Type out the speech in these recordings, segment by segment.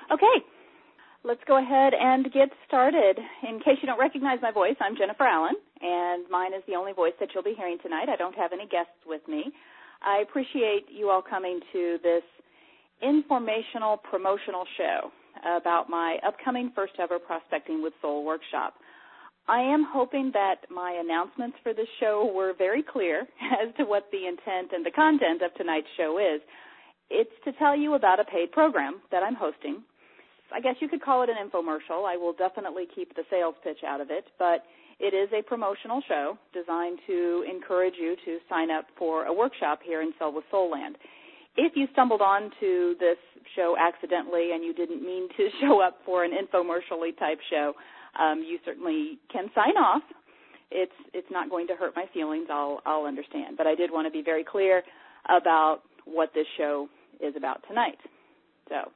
Okay, let's go ahead and get started. In case you don't recognize my voice, I'm Jennifer Allen, and mine is the only voice that you'll be hearing tonight. I don't have any guests with me. I appreciate you all coming to this informational promotional show about my upcoming first ever Prospecting with Soul workshop. I am hoping that my announcements for this show were very clear as to what the intent and the content of tonight's show is. It's to tell you about a paid program that I'm hosting. I guess you could call it an infomercial. I will definitely keep the sales pitch out of it, but it is a promotional show designed to encourage you to sign up for a workshop here in Sell with Soul Land. If you stumbled onto this show accidentally and you didn't mean to show up for an infomercial-y type show, you certainly can sign off. It's not going to hurt my feelings. I'll understand. But I did want to be very clear about what this show is about tonight. So,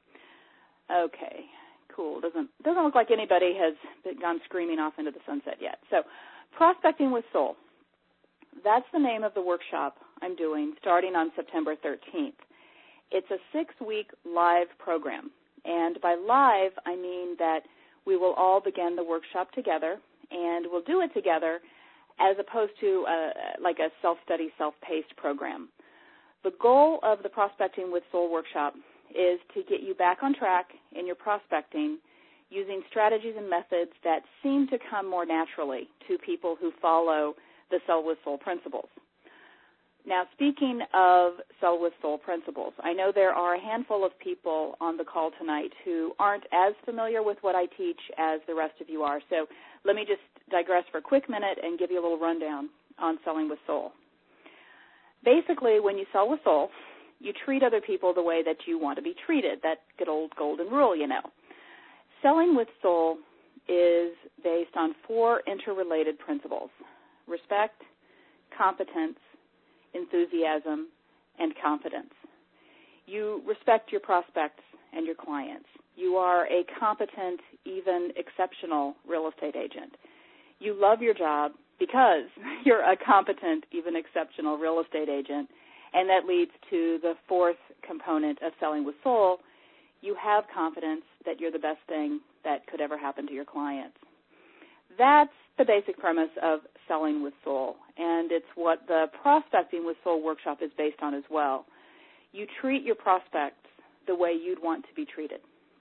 okay, cool. Doesn't look like anybody has gone screaming off into the sunset yet. So, Prospecting with Soul. That's the name of the workshop I'm doing starting on September 13th. It's a 6-week live program. And by live, I mean that we will all begin the workshop together, and we'll do it together as opposed to like a self-study, self-paced program. The goal of the Prospecting with Soul workshop is to get you back on track in your prospecting using strategies and methods that seem to come more naturally to people who follow the Sell with Soul principles. Now, speaking of Sell with Soul principles, I know there are a handful of people on the call tonight who aren't as familiar with what I teach as the rest of you are. So let me just digress for a quick minute and give you a little rundown on Selling with Soul. Basically, when you sell with soul, you treat other people the way that you want to be treated, that good old golden rule, you know. Selling with soul is based on 4 interrelated principles: respect, competence, enthusiasm, and confidence. You respect your prospects and your clients. You are a competent, even exceptional real estate agent. You love your job because you're a competent, even exceptional real estate agent, and that leads to the 4th component of Selling with Soul. You have confidence that you're the best thing that could ever happen to your clients. That's the basic premise of Selling with Soul, and it's what the Prospecting with Soul workshop is based on as well. You treat your prospects the way you'd want to be treated.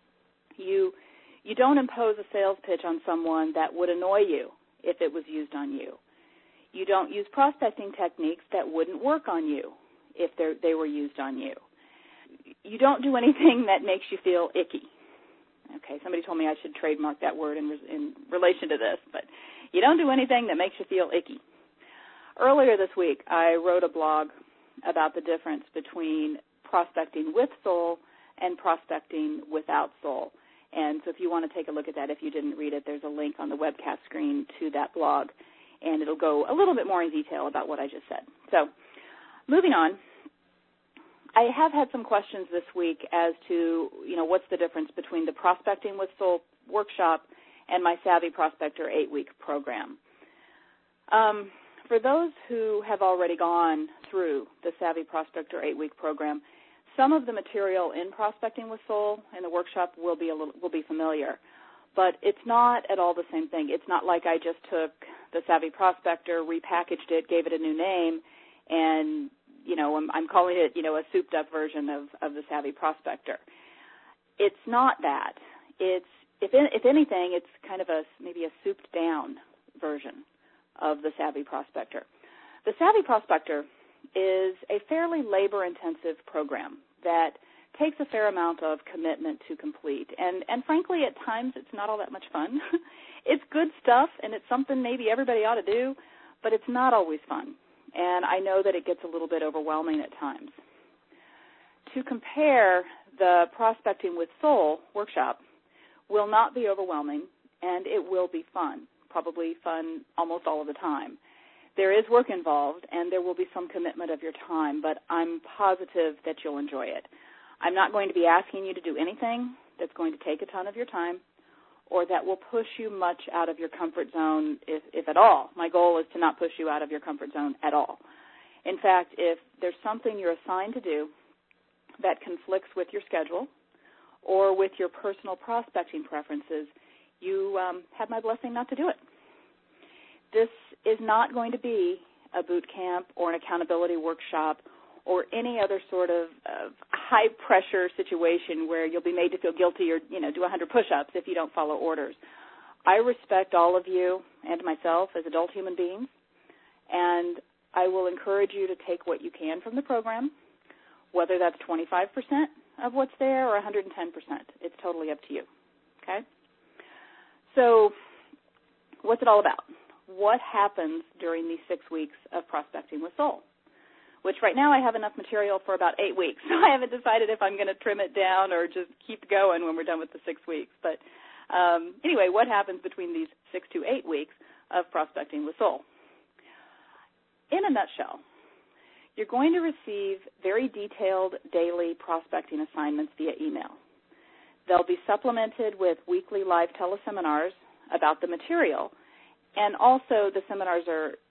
You don't impose a sales pitch on someone that would annoy you if it was used on you. You don't use prospecting techniques that wouldn't work on you if they were used on you. You don't do anything that makes you feel icky. Okay, somebody told me I should trademark that word in relation to this, but you don't do anything that makes you feel icky. Earlier this week, I wrote a blog about the difference between prospecting with soul and prospecting without soul. And so if you want to take a look at that, if you didn't read it, there's a link on the webcast screen to that blog, and it'll go a little bit more in detail about what I just said. So moving on, I have had some questions this week as to, what's the difference between the Prospecting with Soul workshop and my Savvy Prospector 8-week program. For those who have already gone through the Savvy Prospector 8-week program, some of the material in Prospecting with Soul in the workshop will be familiar, but it's not at all the same thing. It's not like I just took the Savvy Prospector, repackaged it, gave it a new name, and I'm calling it a souped-up version of the Savvy Prospector. It's not that. It's if anything, it's kind of maybe a souped-down version of the Savvy Prospector. The Savvy Prospector is a fairly labor-intensive program that takes a fair amount of commitment to complete. And frankly, at times, it's not all that much fun. It's good stuff, and it's something maybe everybody ought to do, but it's not always fun. And I know that it gets a little bit overwhelming at times. To compare, the Prospecting with Soul workshop will not be overwhelming, and it will be fun, probably fun almost all of the time. There is work involved, and there will be some commitment of your time, but I'm positive that you'll enjoy it. I'm not going to be asking you to do anything that's going to take a ton of your time or that will push you much out of your comfort zone, if at all. My goal is to not push you out of your comfort zone at all. In fact, if there's something you're assigned to do that conflicts with your schedule or with your personal prospecting preferences, you have my blessing not to do it. This is not going to be a boot camp or an accountability workshop or any other sort of high-pressure situation where you'll be made to feel guilty or, do 100 push-ups if you don't follow orders. I respect all of you and myself as adult human beings, and I will encourage you to take what you can from the program, whether that's 25% of what's there or 110%. It's totally up to you, okay? So what's it all about? What happens during these 6 weeks of Prospecting with Soul? Which right now I have enough material for about 8 weeks, so I haven't decided if I'm going to trim it down or just keep going when we're done with the 6 weeks. But anyway, what happens between these 6 to 8 weeks of Prospecting with Soul? In a nutshell, you're going to receive very detailed daily prospecting assignments via email. They'll be supplemented with weekly live teleseminars about the material, and also the seminars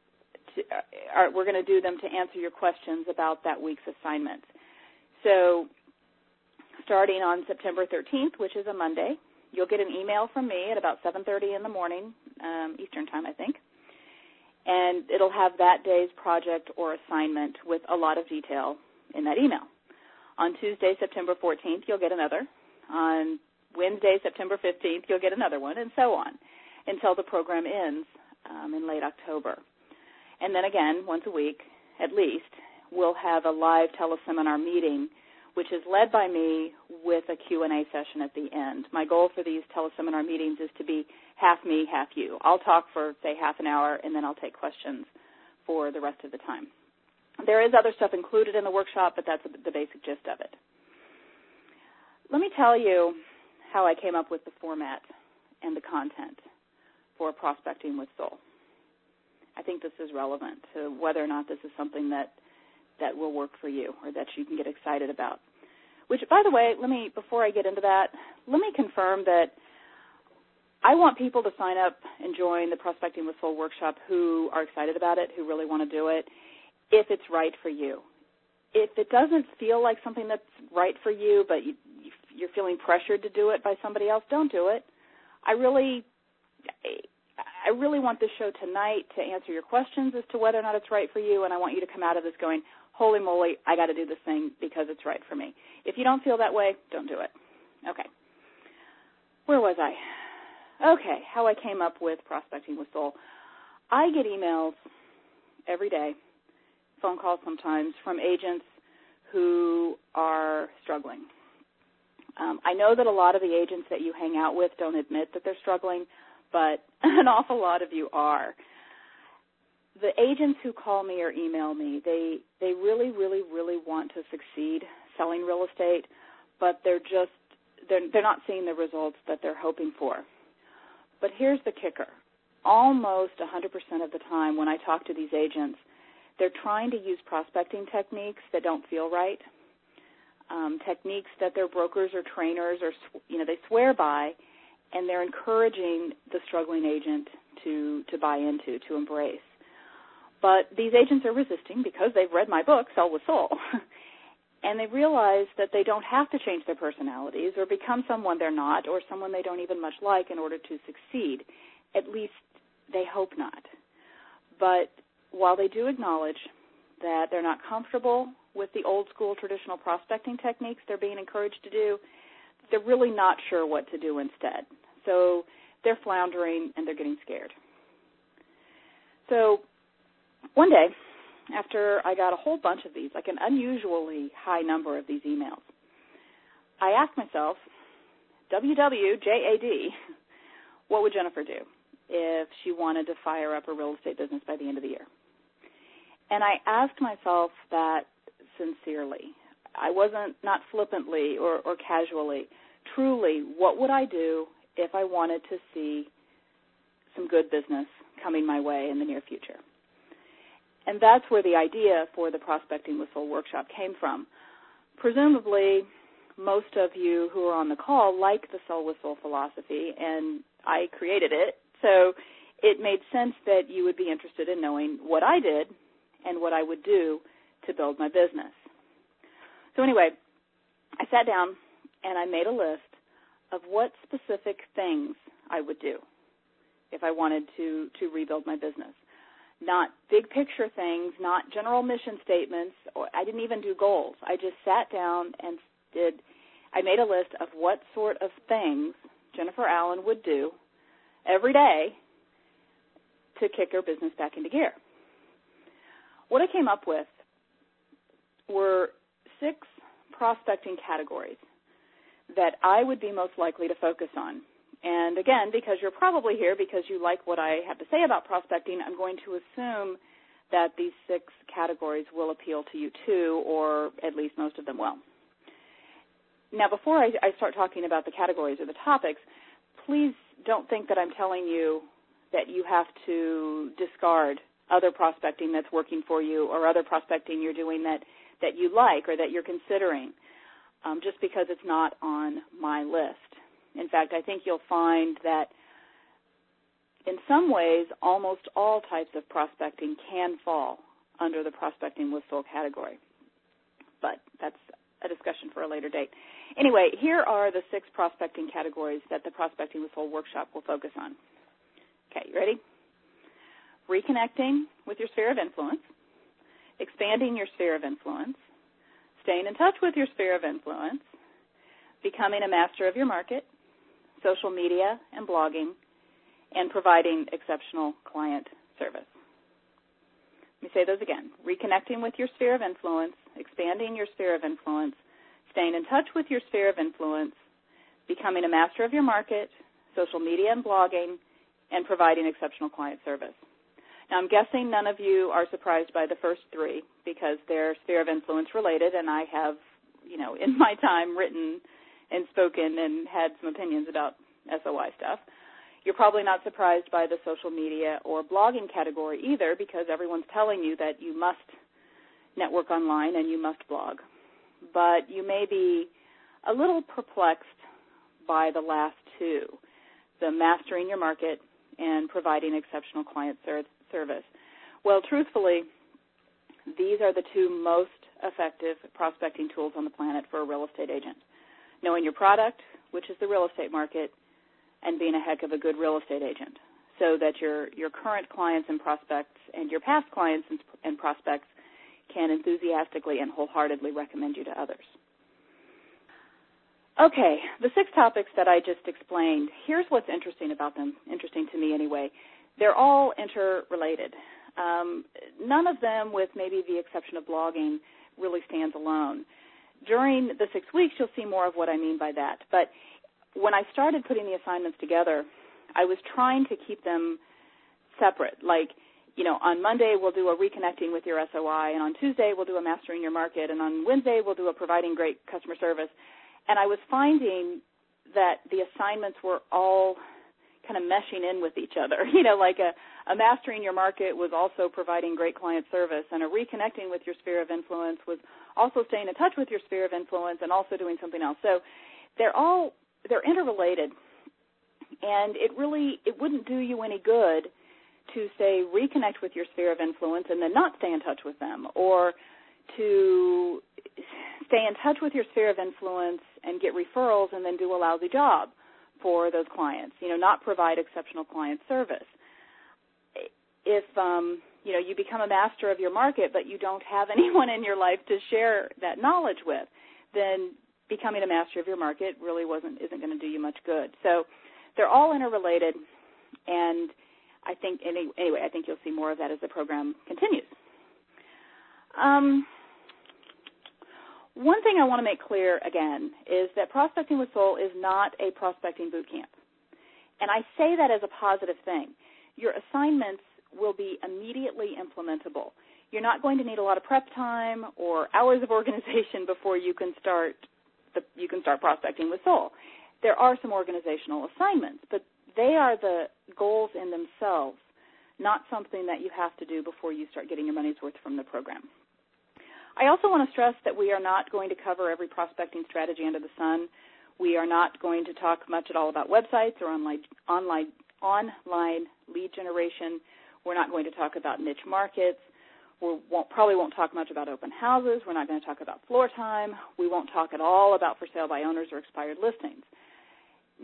we're going to do them to answer your questions about that week's assignment. So starting on September 13th, which is a Monday, you'll get an email from me at about 7:30 in the morning, Eastern time, I think, and it'll have that day's project or assignment with a lot of detail in that email. On Tuesday, September 14th, you'll get another. On Wednesday, September 15th, you'll get another one, and so on, until the program ends in late October. And then again, once a week at least, we'll have a live teleseminar meeting, which is led by me with a Q&A session at the end. My goal for these teleseminar meetings is to be half me, half you. I'll talk for, say, half an hour, and then I'll take questions for the rest of the time. There is other stuff included in the workshop, but that's the basic gist of it. Let me tell you how I came up with the format and the content for Prospecting with Soul. I think this is relevant to whether or not this is something that will work for you or that you can get excited about. Which, by the way, before I get into that, let me confirm that I want people to sign up and join the Prospecting with Soul workshop who are excited about it, who really want to do it, if it's right for you. If it doesn't feel like something that's right for you, but you're feeling pressured to do it by somebody else, don't do it. I really want this show tonight to answer your questions as to whether or not it's right for you, and I want you to come out of this going, holy moly, I got to do this thing because it's right for me. If you don't feel that way, don't do it. Okay. Where was I? Okay, how I came up with Prospecting with Soul. I get emails every day, phone calls sometimes, from agents who are struggling. I know that a lot of the agents that you hang out with don't admit that they're struggling, but an awful lot of you are. The agents who call me or email me, they really, really, really want to succeed selling real estate, but they're not seeing the results that they're hoping for. But here's the kicker. Almost 100% of the time when I talk to these agents, they're trying to use prospecting techniques that don't feel right, techniques that their brokers or trainers they swear by, and they're encouraging the struggling agent to buy into, to embrace. But these agents are resisting because they've read my book, Sell with Soul, and they realize that they don't have to change their personalities or become someone they're not or someone they don't even much like in order to succeed. At least they hope not. But while they do acknowledge that they're not comfortable with the old school traditional prospecting techniques they're being encouraged to do, they're really not sure what to do instead. So they're floundering and they're getting scared. So one day, after I got a whole bunch of these, like an unusually high number of these emails, I asked myself, WWJAD, what would Jennifer do if she wanted to fire up a real estate business by the end of the year? And I asked myself that sincerely. I wasn't, not flippantly or casually. Truly, what would I do if I wanted to see some good business coming my way in the near future? And that's where the idea for the Prospecting with Soul workshop came from. Presumably, most of you who are on the call like the Sell with Soul philosophy, and I created it, so it made sense that you would be interested in knowing what I did and what I would do to build my business. So anyway, I sat down and I made a list of what specific things I would do if I wanted to rebuild my business. Not big picture things, not general mission statements, or I didn't even do goals. I just sat down and I made a list of what sort of things Jennifer Allen would do every day to kick her business back into gear. What I came up with were 6 prospecting categories that I would be most likely to focus on. And again, because you're probably here because you like what I have to say about prospecting, I'm going to assume that these 6 categories will appeal to you too, or at least most of them will. Now, before I start talking about the categories or the topics, please don't think that I'm telling you that you have to discard other prospecting that's working for you or other prospecting you're doing that you like or that you're considering, just because it's not on my list. In fact, I think you'll find that in some ways, almost all types of prospecting can fall under the Prospecting with Soul category. But that's a discussion for a later date. Anyway, here are the 6 prospecting categories that the Prospecting with Soul workshop will focus on. Okay, you ready? Reconnecting with your sphere of influence, expanding your sphere of influence, staying in touch with your sphere of influence, becoming a master of your market, social media and blogging, and providing exceptional client service. Let me say those again. Reconnecting with your sphere of influence, expanding your sphere of influence, staying in touch with your sphere of influence, becoming a master of your market, social media and blogging, and providing exceptional client service. Now, I'm guessing none of you are surprised by the first 3 because they're sphere of influence related, and I have, in my time written and spoken and had some opinions about SOI stuff. You're probably not surprised by the social media or blogging category either because everyone's telling you that you must network online and you must blog. But you may be a little perplexed by the last 2, the mastering your market and providing exceptional client service. Well, truthfully, these are the 2 most effective prospecting tools on the planet for a real estate agent. Knowing your product, which is the real estate market, and being a heck of a good real estate agent so that your current clients and prospects and your past clients and prospects can enthusiastically and wholeheartedly recommend you to others. Okay, the 6 topics that I just explained, here's what's interesting about them, interesting to me anyway. They're all interrelated. None of them, with maybe the exception of blogging, really stands alone. During the 6 weeks, you'll see more of what I mean by that. But when I started putting the assignments together, I was trying to keep them separate. Like, on Monday we'll do a reconnecting with your SOI, and on Tuesday we'll do a mastering your market, and on Wednesday we'll do a providing great customer service. And I was finding that the assignments were all kind of meshing in with each other. Like a mastering your market was also providing great client service, and a reconnecting with your sphere of influence was also staying in touch with your sphere of influence and also doing something else. So they're interrelated, and it wouldn't do you any good to, say, reconnect with your sphere of influence and then not stay in touch with them, or to stay in touch with your sphere of influence and get referrals and then do a lousy job for those clients, not provide exceptional client service. If, you become a master of your market but you don't have anyone in your life to share that knowledge with, then becoming a master of your market really isn't going to do you much good. So they're all interrelated, and I think I think you'll see more of that as the program continues. One thing I want to make clear again is that Prospecting with Soul is not a prospecting boot camp, and I say that as a positive thing. Your assignments will be immediately implementable. You're not going to need a lot of prep time or hours of organization before you can start Prospecting with Soul. There are some organizational assignments, but they are the goals in themselves, not something that you have to do before you start getting your money's worth from the program. I also want to stress that we are not going to cover every prospecting strategy under the sun. We are not going to talk much at all about websites or online lead generation. We're not going to talk about niche markets. We probably won't talk much about open houses. We're not going to talk about floor time. We won't talk at all about for sale by owners or expired listings.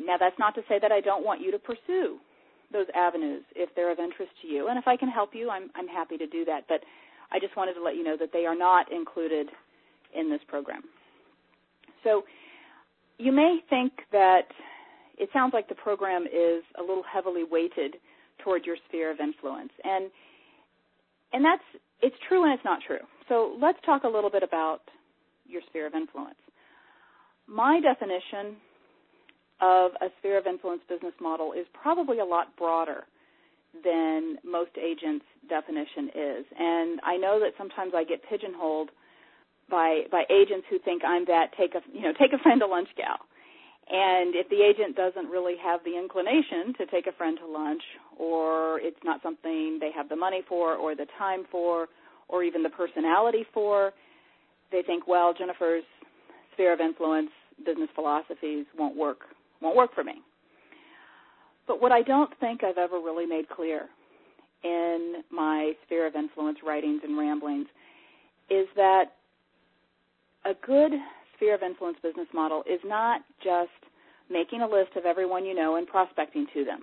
Now, that's not to say that I don't want you to pursue those avenues if they're of interest to you. And if I can help you, I'm happy to do that. But I just wanted to let you know that they are not included in this program. So you may think that it sounds like the program is a little heavily weighted toward your sphere of influence. And it's true and it's not true. So let's talk a little bit about your sphere of influence. My definition of a sphere of influence business model is probably a lot broader than most agents' definition is. And I know that sometimes I get pigeonholed by agents who think I'm that take a friend to lunch gal. And if the agent doesn't really have the inclination to take a friend to lunch, or it's not something they have the money for or the time for or even the personality for, they think, well, Jennifer's sphere of influence, business philosophies won't work for me. But what I don't think I've ever really made clear in my sphere of influence writings and ramblings is that a good sphere of influence business model is not just making a list of everyone you know and prospecting to them.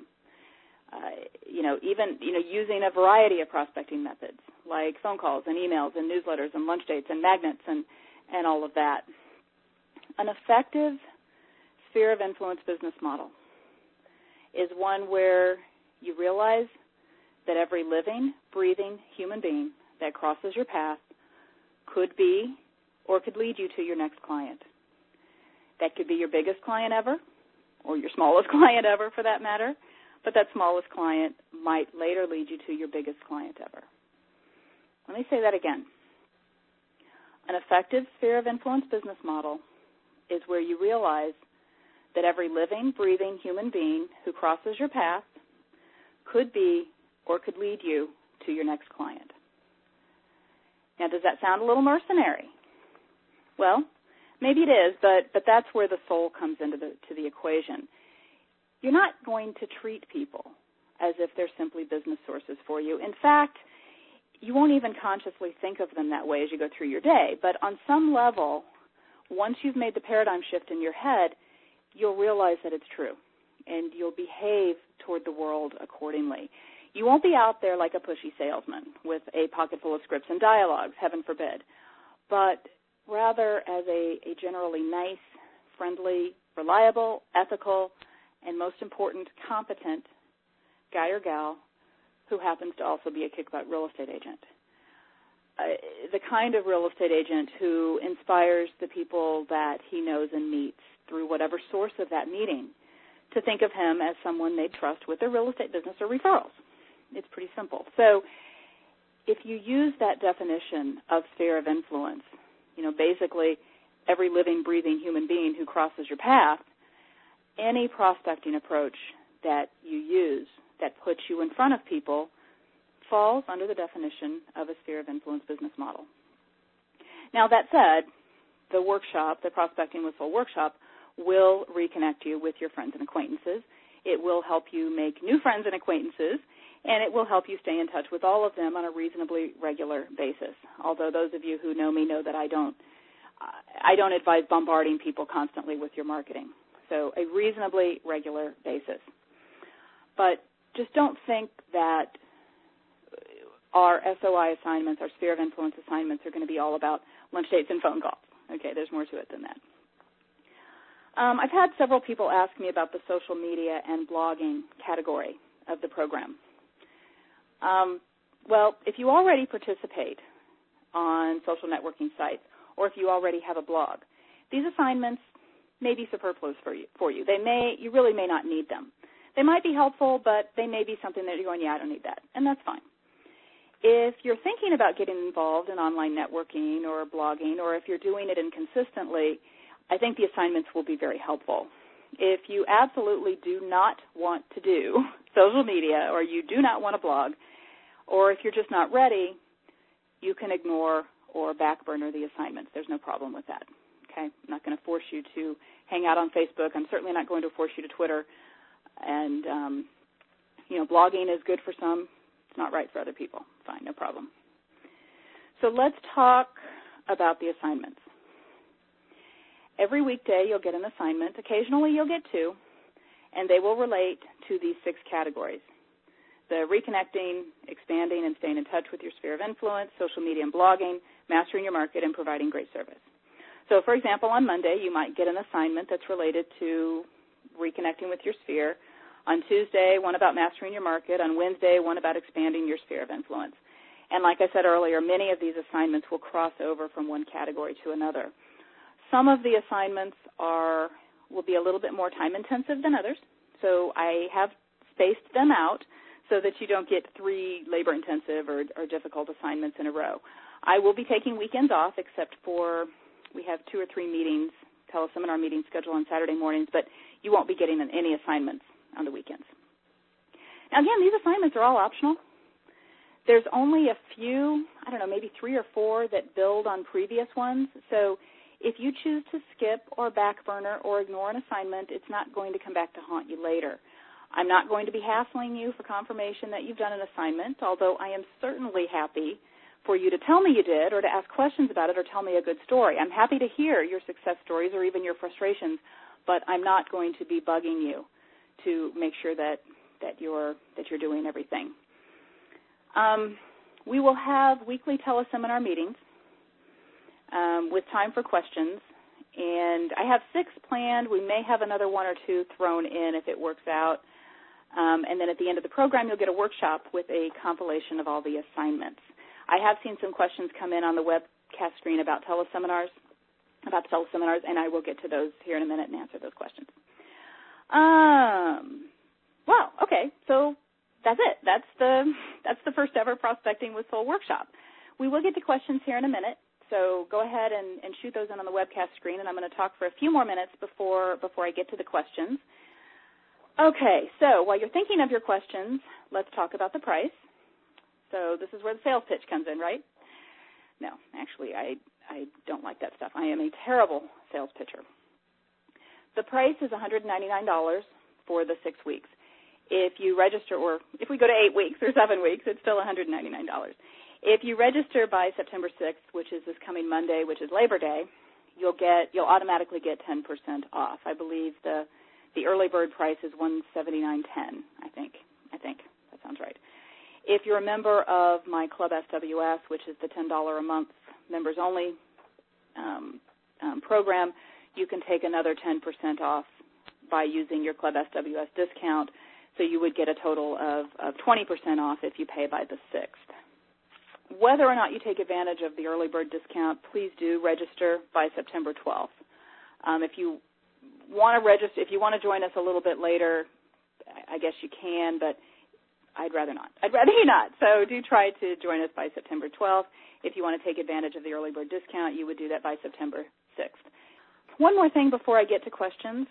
Even using a variety of prospecting methods like phone calls and emails and newsletters and lunch dates and magnets and all of that. An effective sphere of influence business model is one where you realize that every living, breathing human being that crosses your path could be or could lead you to your next client. That could be your biggest client ever or your smallest client ever for that matter, but that smallest client might later lead you to your biggest client ever. Let me say that again. An effective sphere of influence business model is where you realize that every living, breathing human being who crosses your path could be or could lead you to your next client. Now, does that sound a little mercenary? Well, maybe it is, but that's where the soul comes into the equation. You're not going to treat people as if they're simply business sources for you. In fact, you won't even consciously think of them that way as you go through your day. But on some level, once you've made the paradigm shift in your head, you'll realize that it's true, and you'll behave toward the world accordingly. You won't be out there like a pushy salesman with a pocket full of scripts and dialogues, heaven forbid, but rather as a generally nice, friendly, reliable, ethical, and most important, competent guy or gal who happens to also be a kick-butt real estate agent. The kind of real estate agent who inspires the people that he knows and meets through whatever source of that meeting to think of him as someone they trust with their real estate business or referrals. It's pretty simple. So if you use that definition of sphere of influence, basically every living, breathing human being who crosses your path, any prospecting approach that you use that puts you in front of people falls under the definition of a sphere of influence business model. Now, that said, the workshop, the Prospecting with Soul workshop, will reconnect you with your friends and acquaintances. It will help you make new friends and acquaintances, and it will help you stay in touch with all of them on a reasonably regular basis. Although those of you who know me know that I don't advise bombarding people constantly with your marketing. So a reasonably regular basis. But just don't think that our SOI assignments, our sphere of influence assignments, are going to be all about lunch dates and phone calls. Okay, there's more to it than that. I've had several people ask me about the social media and blogging category of the program. Well, if you already participate on social networking sites or if you already have a blog, these assignments may be superfluous for you. You really may not need them. They might be helpful, but they may be something that you're going, I don't need that, and that's fine. If you're thinking about getting involved in online networking or blogging, or if you're doing it inconsistently, I think the assignments will be very helpful. If you absolutely do not want to do social media, or you do not want to blog, or if you're just not ready, you can ignore or back burner the assignments. There's no problem with that. Okay? I'm not going to force you to hang out on Facebook. I'm certainly not going to force you to Twitter. And, blogging is good for some. It's not right for other people. Fine, no problem. So let's talk about the assignments. Every weekday you'll get an assignment. Occasionally you'll get two. and they will relate to these 6 categories: the reconnecting, expanding, and staying in touch with your sphere of influence, social media and blogging, mastering your market, and providing great service. So, for example, on Monday, you might get an assignment that's related to reconnecting with your sphere. On Tuesday, one about mastering your market. On Wednesday, one about expanding your sphere of influence. And like I said earlier, many of these assignments will cross over from one category to another. Some of the assignments will be a little bit more time-intensive than others, so I have spaced them out so that you don't get 3 labor-intensive or difficult assignments in a row. I will be taking weekends off, except for we have 2 or 3 meetings, teleseminar meetings scheduled on Saturday mornings, but you won't be getting any assignments on the weekends. Now, again, these assignments are all optional. There's only a few, maybe 3 or 4 that build on previous ones. So if you choose to skip or back burner or ignore an assignment, it's not going to come back to haunt you later. I'm not going to be hassling you for confirmation that you've done an assignment, although I am certainly happy for you to tell me you did or to ask questions about it or tell me a good story. I'm happy to hear your success stories or even your frustrations, but I'm not going to be bugging you to make sure that you're doing everything. We will have weekly teleseminar meetings with time for questions, and I have 6 planned. We may have another 1 or 2 thrown in if it works out. And then at the end of the program, you'll get a workshop with a compilation of all the assignments. I have seen some questions come in on the webcast screen about teleseminars, and I will get to those here in a minute and answer those questions. Well, okay, so that's it. That's the first ever Prospecting with Soul workshop. We will get to questions here in a minute, so go ahead and shoot those in on the webcast screen, and I'm going to talk for a few more minutes before I get to the questions. Okay, so while you're thinking of your questions, let's talk about the price. So this is where the sales pitch comes in, right? No, actually, I don't like that stuff. I am a terrible sales pitcher. The price is $199 for the 6 weeks. If you register, or if we go to 8 weeks or 7 weeks, it's still $199. If you register by September 6th, which is this coming Monday, which is Labor Day, you'll automatically get 10% off. I believe the early bird price is $179.10. I think that sounds right. If you're a member of my Club SWS, which is the $10 a month members only program, you can take another 10% off by using your Club SWS discount. So you would get a total of 20% off if you pay by the 6th. Whether or not you take advantage of the early bird discount, please do register by September 12th. If you want to register, if you want to join us a little bit later, I guess you can, but I'd rather not. I'd rather you not. So do try to join us by September 12th. If you want to take advantage of the early bird discount, you would do that by September 6th. One more thing before I get to questions.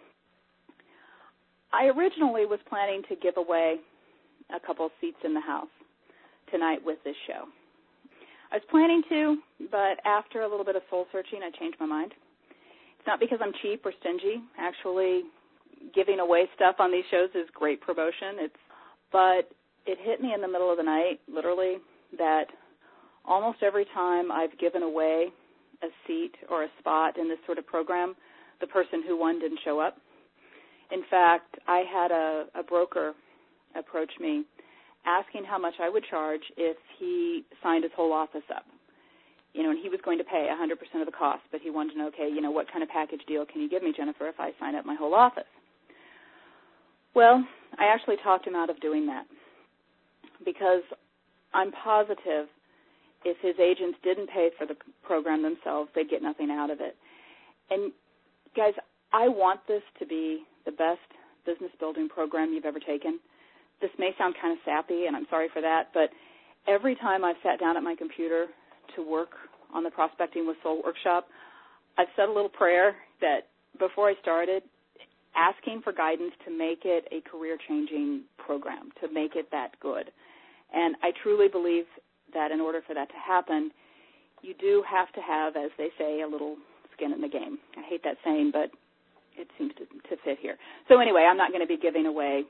I originally was planning to give away a couple seats in the house tonight with this show. I was planning to, but after a little bit of soul searching, I changed my mind. It's not because I'm cheap or stingy. Actually, giving away stuff on these shows is great promotion. But it hit me in the middle of the night, literally, that almost every time I've given away a seat or a spot in this sort of program, the person who won didn't show up. In fact, I had a broker approach me asking how much I would charge if he signed his whole office up. And he was going to pay 100% of the cost, but he wanted to know, okay, what kind of package deal can you give me, Jennifer, if I sign up my whole office? Well, I actually talked him out of doing that because I'm positive if his agents didn't pay for the program themselves, they'd get nothing out of it. And, guys, I want this to be the best business building program you've ever taken. This may sound kind of sappy, and I'm sorry for that, but every time I've sat down at my computer to work on the Prospecting with Soul workshop, I've said a little prayer that before I started, asking for guidance to make it a career-changing program, to make it that good. And I truly believe that in order for that to happen, you do have to have, as they say, a little skin in the game. I hate that saying, but it seems to fit here. So anyway, I'm not going to be giving away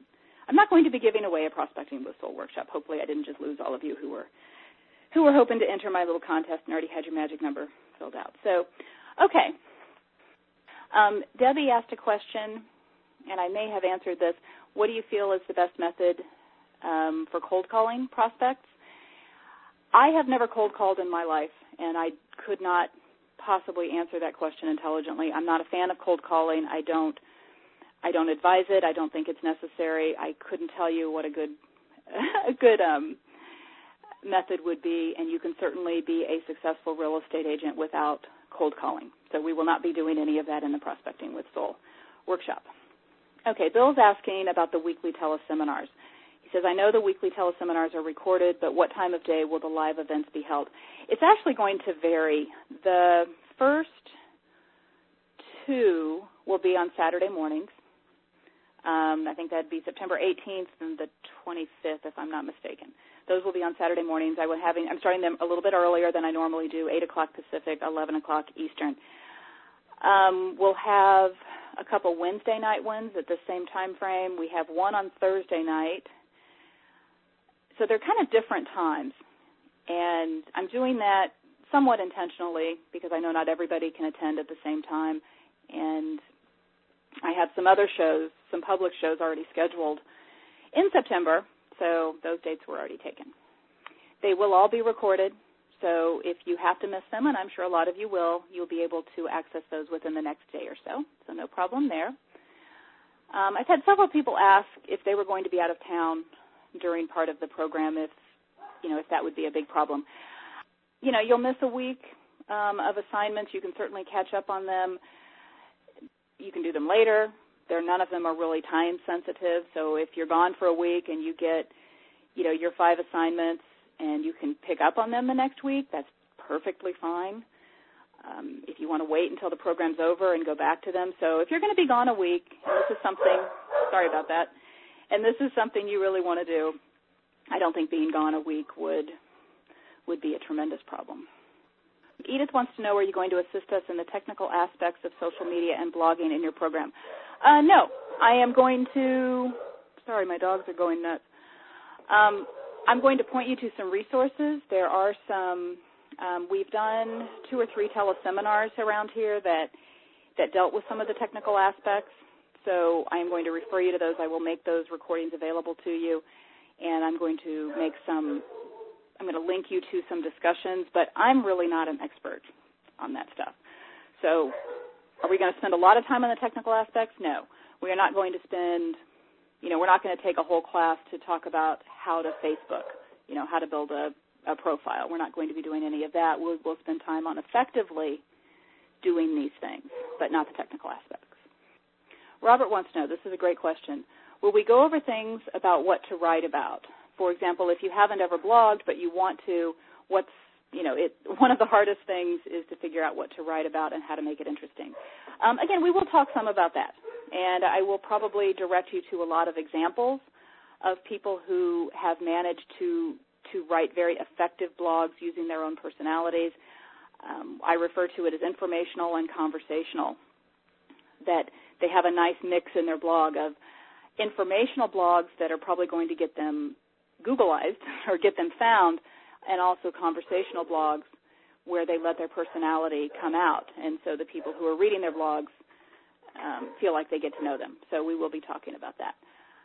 a Prospecting with Soul workshop. Hopefully I didn't just lose all of you who were hoping to enter my little contest and already had your magic number filled out. So, okay. Debbie asked a question and I may have answered this, what do you feel is the best method for cold calling prospects? I have never cold called in my life, and I could not possibly answer that question intelligently. I'm not a fan of cold calling. I don't advise it. I don't think it's necessary. I couldn't tell you what a good method would be, and you can certainly be a successful real estate agent without cold calling. So we will not be doing any of that in the Prospecting with Soul workshop. Okay, Bill's asking about the weekly teleseminars. He says, I know the weekly teleseminars are recorded, but what time of day will the live events be held? It's actually going to vary. The first two will be on Saturday mornings. I think that would be September 18th and the 25th, if I'm not mistaken. Those will be on Saturday mornings. I'm starting them a little bit earlier than I normally do, 8 o'clock Pacific, 11 o'clock Eastern. We'll have a couple Wednesday night ones at the same time frame. We have one on Thursday night. So they're kind of different times. And I'm doing that somewhat intentionally because I know not everybody can attend at the same time. And I have some other shows, some public shows already scheduled in September, so those dates were already taken. They will all be recorded, so if you have to miss them, and I'm sure a lot of you will, you'll be able to access those within the next day or so no problem there. I've had several people ask if they were going to be out of town during part of the program, if that would be a big problem. You'll miss a week of assignments. You can certainly catch up on them. You can do them later. None of them are really time sensitive. So if you're gone for a week and you get, your 5 assignments and you can pick up on them the next week, that's perfectly fine. If you want to wait until the program's over and go back to them. So if you're going to be gone a week, and this is something, sorry about that, and this is something you really want to do, I don't think being gone a week would be a tremendous problem. Edith wants to know, are you going to assist us in the technical aspects of social media and blogging in your program? No, I am going to, sorry, my dogs are going nuts. I'm going to point you to some resources. There are some, we've done 2 or 3 teleseminars around here that dealt with some of the technical aspects. So I am going to refer you to those. I will make those recordings available to you, and I'm going to link you to some discussions, but I'm really not an expert on that stuff. So are we going to spend a lot of time on the technical aspects? No. We are not going to spend, we're not going to take a whole class to talk about how to Facebook, how to build a profile. We're not going to be doing any of that. We'll spend time on effectively doing these things, but not the technical aspects. Robert wants to know, this is a great question, will we go over things about what to write about? For example, if you haven't ever blogged but you want to, one of the hardest things is to figure out what to write about and how to make it interesting. Again, we will talk some about that, and I will probably direct you to a lot of examples of people who have managed to write very effective blogs using their own personalities. I refer to it as informational and conversational, that they have a nice mix in their blog of informational blogs that are probably going to get them Googleized or get them found, and also conversational blogs where they let their personality come out. And so the people who are reading their blogs feel like they get to know them. So we will be talking about that.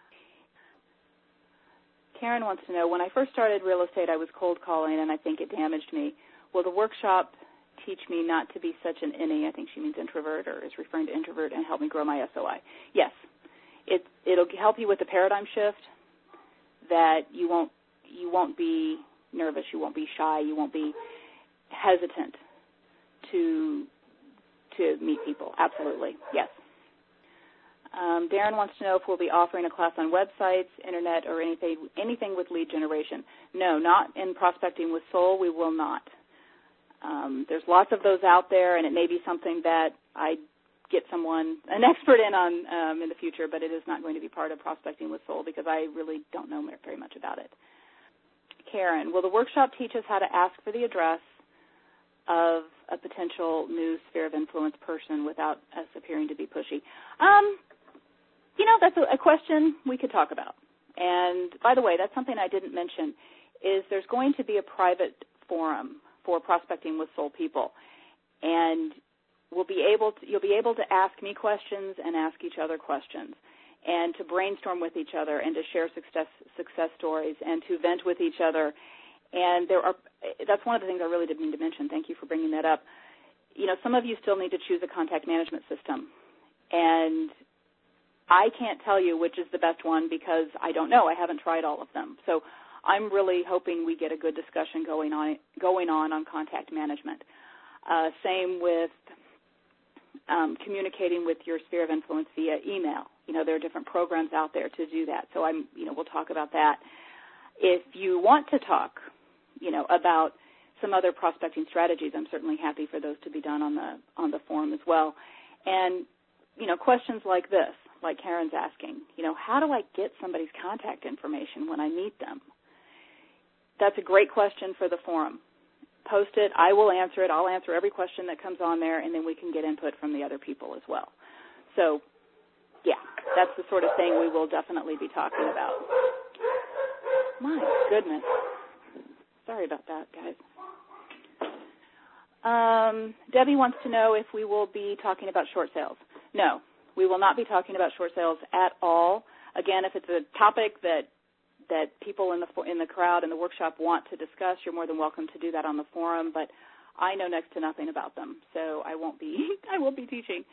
Karen wants to know, when I first started real estate, I was cold calling, and I think it damaged me. Will the workshop teach me not to be such an innie, I think she means introvert, or is referring to introvert, and help me grow my SOI? Yes. It'll help you with the paradigm shift, that you won't be nervous, you won't be shy, you won't be hesitant to meet people. Absolutely, yes. Darren wants to know if we'll be offering a class on websites, internet, or anything with lead generation. No, not in Prospecting with Soul. We will not. There's lots of those out there, and it may be something that I get an expert on in the future, but it is not going to be part of Prospecting with Soul because I really don't know very much about it. Karen, will the workshop teach us how to ask for the address of a potential new sphere of influence person without us appearing to be pushy? That's a question we could talk about. And by the way, that's something I didn't mention, is there's going to be a private forum for Prospecting with Soul people. And you'll be able to ask me questions and ask each other questions, and to brainstorm with each other, and to share success stories, and to vent with each other. And that's one of the things I really did mean to mention. Thank you for bringing that up. Some of you still need to choose a contact management system, and I can't tell you which is the best one because I don't know. I haven't tried all of them. So I'm really hoping we get a good discussion going on contact management. Same with communicating with your sphere of influence via email. There are different programs out there to do that. So we'll talk about that. If you want to talk, about some other prospecting strategies, I'm certainly happy for those to be done on the forum as well. And, questions like this, like Karen's asking, how do I get somebody's contact information when I meet them? That's a great question for the forum. Post it. I will answer it. I'll answer every question that comes on there, and then we can get input from the other people as well. So, yeah, that's the sort of thing we will definitely be talking about. My goodness. Sorry about that, guys. Debbie wants to know if we will be talking about short sales. No, we will not be talking about short sales at all. Again, if it's a topic that people in the crowd in the workshop want to discuss, you're more than welcome to do that on the forum. But I know next to nothing about them, so I won't be teaching.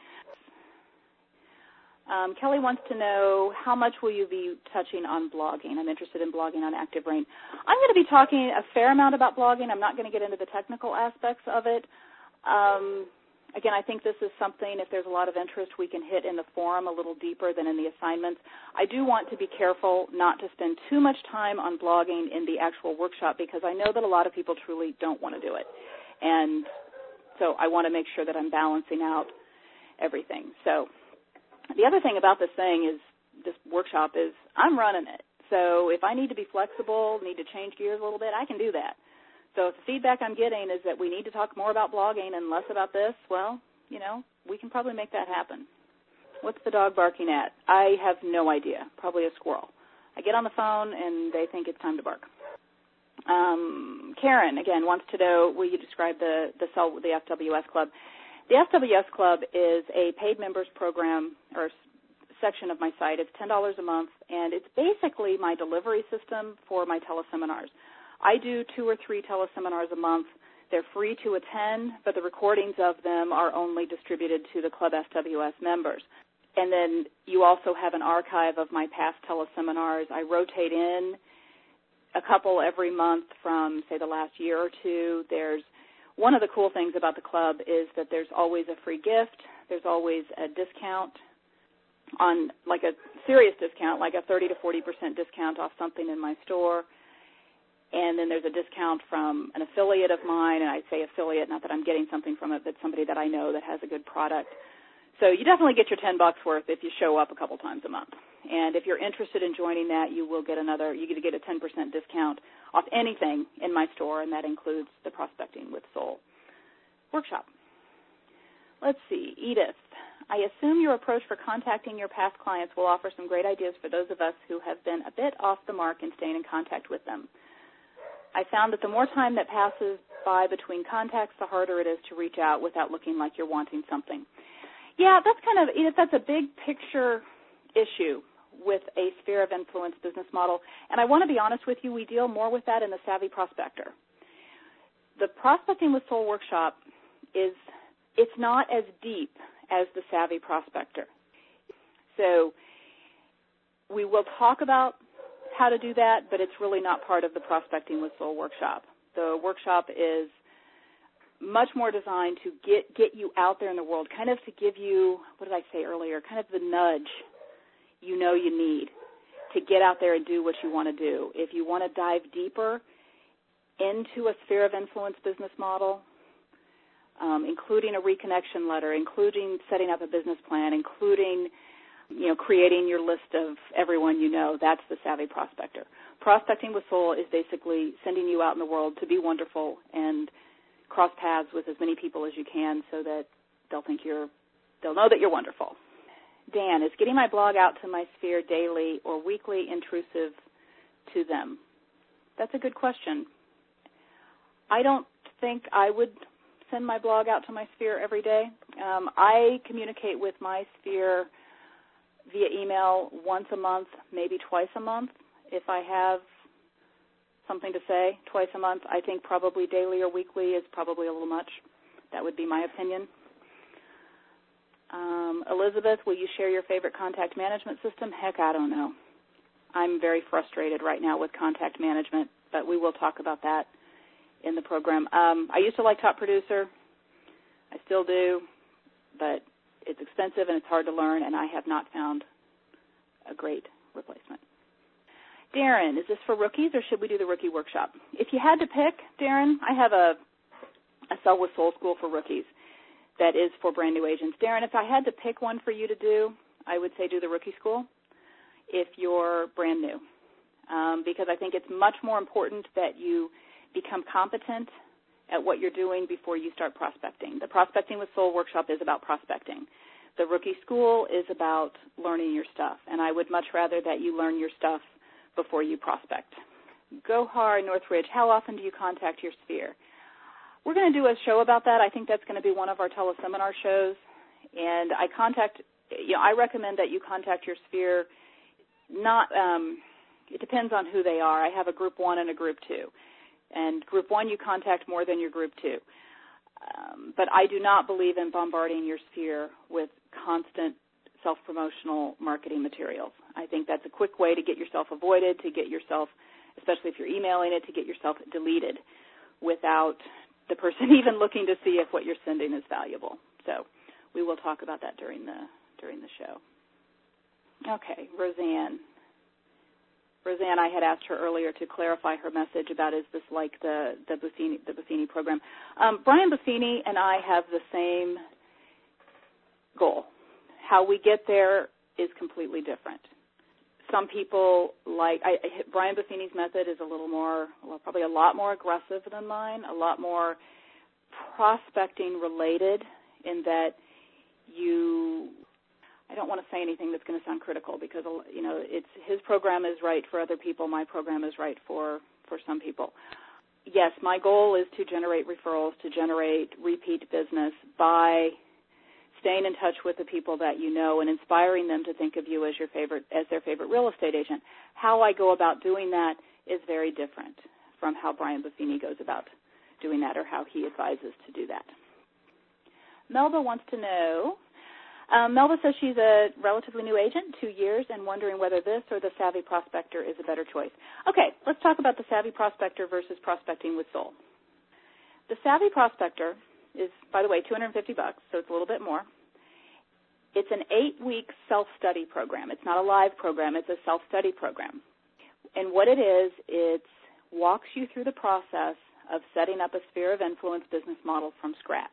Kelly wants to know, how much will you be touching on blogging? I'm interested in blogging on ActiveBrain. I'm going to be talking a fair amount about blogging. I'm not going to get into the technical aspects of it. Again, I think this is something, if there's a lot of interest, we can hit in the forum a little deeper than in the assignments. I do want to be careful not to spend too much time on blogging in the actual workshop because I know that a lot of people truly don't want to do it. And so I want to make sure that I'm balancing out everything. So the other thing about this workshop is I'm running it. So if I need to be flexible, need to change gears a little bit, I can do that. So if the feedback I'm getting is that we need to talk more about blogging and less about this, well, we can probably make that happen. What's the dog barking at? I have no idea. Probably a squirrel. I get on the phone and they think it's time to bark. Karen, again, wants to know, will you describe the FWS Club? The FWS Club is a paid members program or section of my site. It's $10 a month, and it's basically my delivery system for my teleseminars. I do 2 or 3 teleseminars a month. They're free to attend, but the recordings of them are only distributed to the Club FWS members. And then you also have an archive of my past teleseminars. I rotate in a couple every month from, say, the last year or two. One of the cool things about the club is that there's always a free gift. There's always a discount on, like a serious discount, like a 30 to 40% discount off something in my store. And then there's a discount from an affiliate of mine, and I say affiliate, not that I'm getting something from it, but somebody that I know that has a good product. So you definitely get your $10 worth if you show up a couple times a month. And if you're interested in joining that, you get a 10% discount off anything in my store, and that includes the Prospecting with Soul workshop. Let's see, Edith. I assume your approach for contacting your past clients will offer some great ideas for those of us who have been a bit off the mark in staying in contact with them. I found that the more time that passes by between contacts, the harder it is to reach out without looking like you're wanting something. Yeah, that's a big picture issue with a sphere of influence business model. And I want to be honest with you, we deal more with that in the Savvy Prospector. The Prospecting with Soul workshop it's not as deep as the Savvy Prospector. So we will talk about how to do that, but it's really not part of the Prospecting with Soul workshop. The workshop is much more designed to get you out there in the world, kind of to give you, what did I say earlier, kind of the nudge you need to get out there and do what you want to do. If you want to dive deeper into a sphere of influence business model, including a reconnection letter, including setting up a business plan, including creating your list of everyone you know, that's the Savvy Prospector. Prospecting with Soul is basically sending you out in the world to be wonderful and cross paths with as many people as you can so that they'll know that you're wonderful. Dan, is getting my blog out to my sphere daily or weekly intrusive to them? That's a good question. I don't think I would send my blog out to my sphere every day. I communicate with my sphere via email once a month, maybe twice a month. If I have something to say, twice a month. I think probably daily or weekly is probably a little much. That would be my opinion. Elizabeth, will you share your favorite contact management system? Heck, I don't know. I'm very frustrated right now with contact management, but we will talk about that in the program. I used to like Top Producer. I still do, but it's expensive and it's hard to learn, and I have not found a great replacement. Darren, is this for rookies or should we do the rookie workshop? If you had to pick, Darren, I have a Sell with Soul school for rookies that is for brand new agents. Darren, if I had to pick one for you to do, I would say do the rookie school if you're brand new, because I think it's much more important that you become competent at what you're doing before you start prospecting. The Prospecting with Soul workshop is about prospecting. The rookie school is about learning your stuff, and I would much rather that you learn your stuff before you prospect. Gohar Northridge, how often do you contact your sphere? We're going to do a show about that. I think that's going to be one of our teleseminar shows. And I recommend that you contact your sphere. It depends on who they are. I have a group 1 and a group 2. And group 1 you contact more than your group 2. But I do not believe in bombarding your sphere with constant self-promotional marketing materials. I think that's a quick way to get yourself avoided, to get yourself, especially if you're emailing it, to get yourself deleted without the person even looking to see if what you're sending is valuable. So we will talk about that during the show. Okay, Roseanne. Roseanne, I had asked her earlier to clarify her message about is this like the Buffini program. Brian Buffini and I have the same goal. How we get there is completely different. Some people Brian Buffini's method is a little more, probably a lot more aggressive than mine, a lot more prospecting related in that I don't want to say anything that's going to sound critical because, it's his program is right for other people. My program is right for some people. Yes, my goal is to generate referrals, to generate repeat business by staying in touch with the people that you know and inspiring them to think of you as their favorite real estate agent. How I go about doing that is very different from how Brian Buffini goes about doing that or how he advises to do that. Melba wants to know, Melba says she's a relatively new agent, 2 years, and wondering whether this or the Savvy Prospector is a better choice. Okay, let's talk about the Savvy Prospector versus Prospecting with Soul. The Savvy Prospector is, by the way, $250, so it's a little bit more. It's an 8-week self-study program. It's not a live program. It's a self-study program. And what it is, it walks you through the process of setting up a sphere of influence business model from scratch.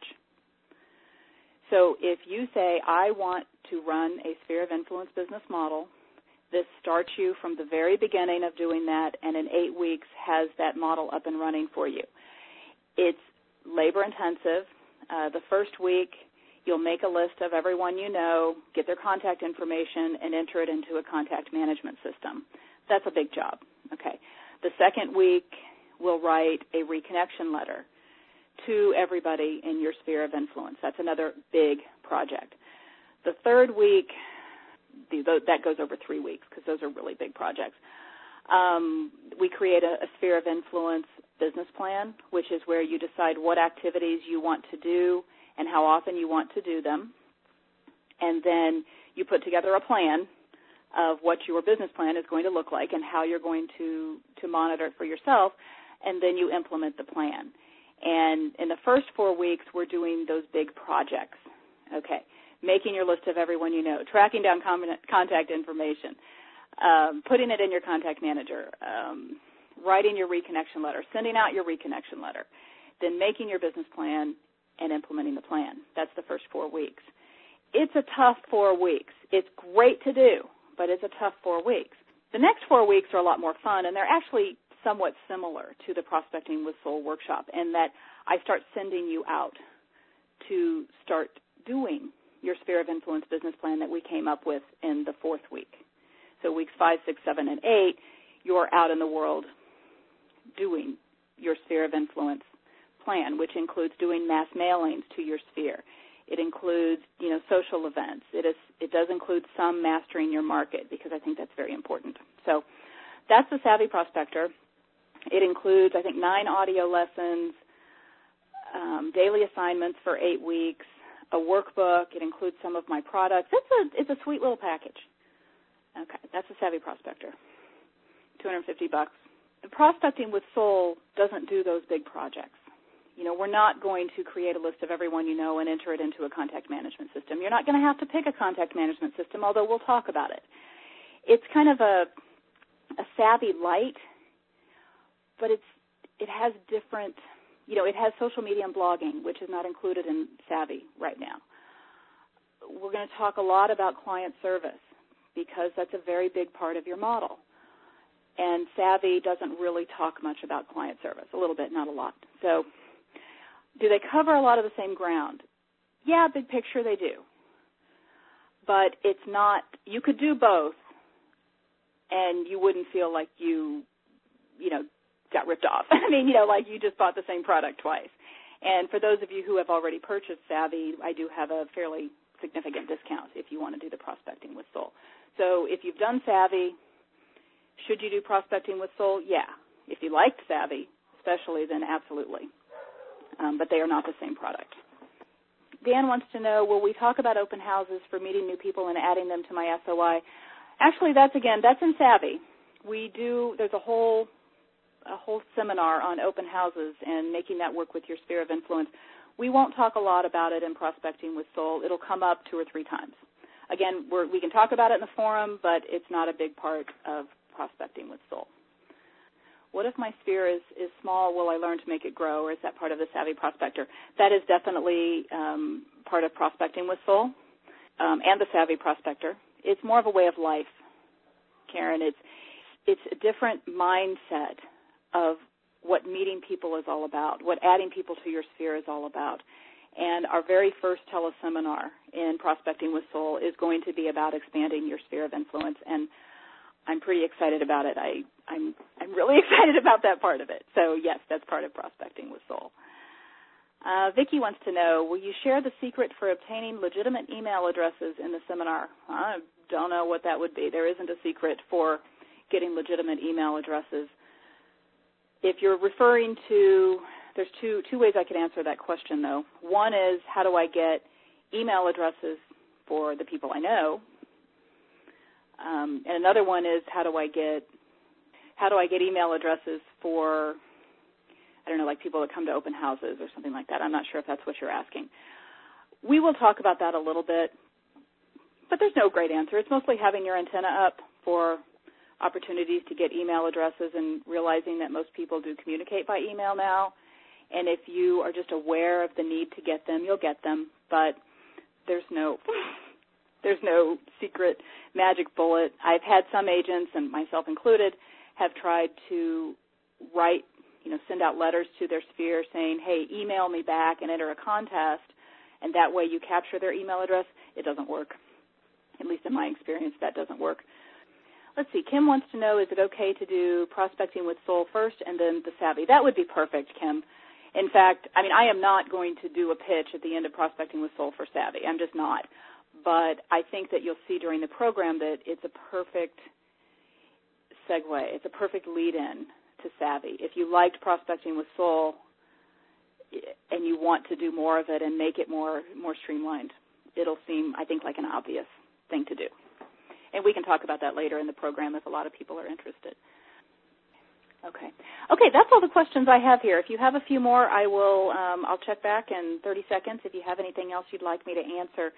So if you say, I want to run a sphere of influence business model, this starts you from the very beginning of doing that, and in 8 weeks has that model up and running for you. It's labor-intensive. The first week, you'll make a list of everyone you know, get their contact information, and enter it into a contact management system. That's a big job. Okay. The second week, we'll write a reconnection letter to everybody in your sphere of influence. That's another big project. The third week, that goes over 3 weeks because those are really big projects. We create a sphere of influence business plan, which is where you decide what activities you want to do and how often you want to do them. And then you put together a plan of what your business plan is going to look like and how you're going to monitor it for yourself, and then you implement the plan. And in the first 4 weeks, we're doing those big projects, okay, making your list of everyone you know, tracking down contact information, putting it in your contact manager, writing your reconnection letter, sending out your reconnection letter, then making your business plan and implementing the plan. That's the first 4 weeks. It's a tough 4 weeks. It's great to do, but it's a tough 4 weeks. The next 4 weeks are a lot more fun, and they're actually somewhat similar to the Prospecting with Soul workshop in that I start sending you out to start doing your sphere of influence business plan that we came up with in the 4th week. So weeks 5, 6, 7, and 8, you're out in the world doing your sphere of influence plan, which includes doing mass mailings to your sphere. It includes, social events. It does include some mastering your market, because I think that's very important. So that's the Savvy Prospector. It includes, I think, 9 audio lessons, daily assignments for 8 weeks, a workbook. It includes some of my products. It's a sweet little package. Okay, that's the Savvy Prospector, $250. The Prospecting with Soul doesn't do those big projects. We're not going to create a list of everyone you know and enter it into a contact management system. You're not going to have to pick a contact management system, although we'll talk about it. It's kind of a Savvy light, but it has different, it has social media and blogging, which is not included in Savvy right now. We're going to talk a lot about client service, because that's a very big part of your model. And Savvy doesn't really talk much about client service, a little bit, not a lot. So do they cover a lot of the same ground? Yeah, big picture they do. But it's not, you could do both and you wouldn't feel like you got ripped off. I mean, like you just bought the same product twice. And for those of you who have already purchased Savvy, I do have a fairly significant discount if you want to do the Prospecting with Soul. So if you've done Savvy, should you do Prospecting with Soul? Yeah. If you liked Savvy, especially, then absolutely. But they are not the same product. Dan wants to know, will we talk about open houses for meeting new people and adding them to my SOI? Actually, that's in Savvy. There's a whole seminar on open houses and making that work with your sphere of influence. We won't talk a lot about it in Prospecting with Soul. It'll come up 2 or 3 times. Again, we can talk about it in the forum, but it's not a big part of Prospecting with Soul. What if my sphere is small? Will I learn to make it grow, or is that part of the Savvy Prospector? That is definitely part of Prospecting with Soul and the Savvy Prospector. It's more of a way of life, Karen. It's a different mindset of what meeting people is all about, what adding people to your sphere is all about. And our very first teleseminar in Prospecting with Soul is going to be about expanding your sphere of influence, and I'm pretty excited about it. I'm really excited about that part of it. So, yes, that's part of Prospecting with Soul. Vicki wants to know, will you share the secret for obtaining legitimate email addresses in the seminar? I don't know what that would be. There isn't a secret for getting legitimate email addresses. If you're referring to, there's two ways I could answer that question, though. One is, how do I get email addresses for the people I know? And another one is, how do I get email addresses for, I don't know, like people that come to open houses or something like that. I'm not sure if that's what you're asking. We will talk about that a little bit, but there's no great answer. It's mostly having your antenna up for opportunities to get email addresses and realizing that most people do communicate by email now. And if you are just aware of the need to get them, you'll get them. But there's no secret magic bullet. I've had some agents, and myself included, have tried to write, send out letters to their sphere saying, hey, email me back and enter a contest, and that way you capture their email address. It doesn't work. At least in my experience, that doesn't work. Let's see. Kim wants to know, is it okay to do Prospecting with Soul first and then the Savvy? That would be perfect, Kim. In fact, I am not going to do a pitch at the end of Prospecting with Soul for Savvy. I'm just not. But I think that you'll see during the program that it's a perfect segue. It's a perfect lead-in to Savvy. If you liked Prospecting with Soul and you want to do more of it and make it more streamlined, it'll seem, I think, like an obvious thing to do. And we can talk about that later in the program if a lot of people are interested. Okay, that's all the questions I have here. If you have a few more, I'll check back in 30 seconds if you have anything else you'd like me to answer.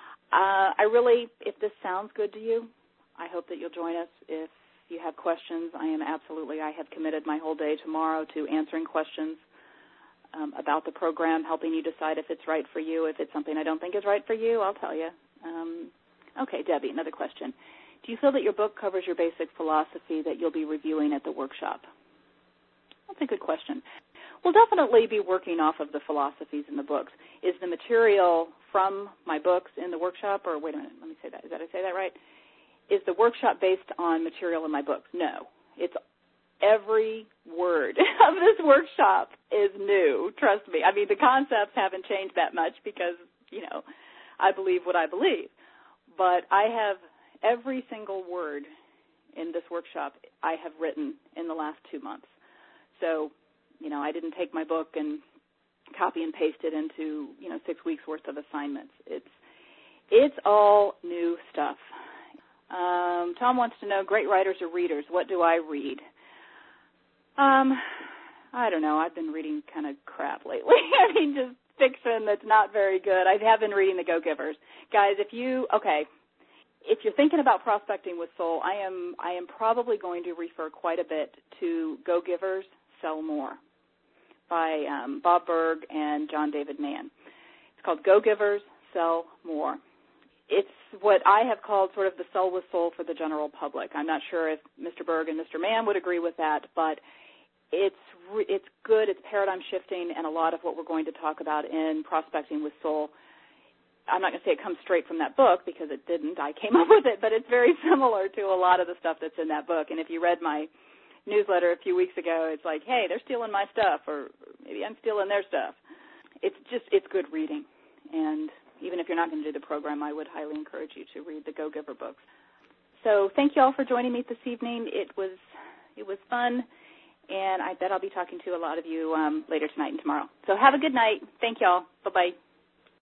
If this sounds good to you, I hope that you'll join us. If you have questions, I have committed my whole day tomorrow to answering questions about the program, helping you decide if it's right for you. If it's something I don't think is right for you, I'll tell you. Okay, Debbie, another question. Do you feel that your book covers your basic philosophy that you'll be reviewing at the workshop? That's a good question. We'll definitely be working off of the philosophies in the books. Is the material from my books in the workshop, or wait a minute, let me say that. Did I say that right? Is the workshop based on material in my books? No. every word of this workshop is new. Trust me. I mean, the concepts haven't changed that much because, I believe what I believe. But I have every single word in this workshop I have written in the last 2 months. So, I didn't take my book and copy and paste it into, 6 weeks worth of assignments. It's all new stuff. Tom wants to know, great writers or readers, what do I read? I don't know. I've been reading kind of crap lately. I mean, just fiction that's not very good. I have been reading The Go-Givers. Guys, if you're thinking about prospecting with soul, I am probably going to refer quite a bit to Go-Givers, Sell More by Bob Berg and John David Mann. It's called Go-Givers, Sell More. It's what I have called sort of the Sell with Soul for the general public. I'm not sure if Mr. Berg and Mr. Mann would agree with that, but it's good, it's paradigm shifting, and a lot of what we're going to talk about in Prospecting with Soul, I'm not going to say it comes straight from that book because it didn't. I came up with it, but it's very similar to a lot of the stuff that's in that book. And if you read my newsletter a few weeks ago, it's like, hey, they're stealing my stuff, or maybe I'm stealing their stuff. It's good reading. And even if you're not going to do the program, I would highly encourage you to read the Go-Giver books. So thank you all for joining me this evening. It was fun, and I bet I'll be talking to a lot of you later tonight and tomorrow. So have a good night. Thank you all. Bye-bye.